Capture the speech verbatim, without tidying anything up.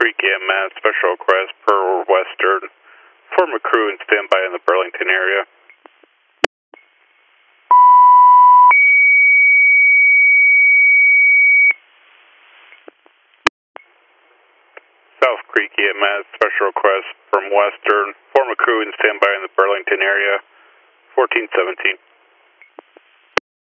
Creek E M S, special request per Western. Form a crew and stand by in the Burlington area. South Creek E M S, special request from Western. Form a crew and stand by in the Burlington area. fourteen seventeen.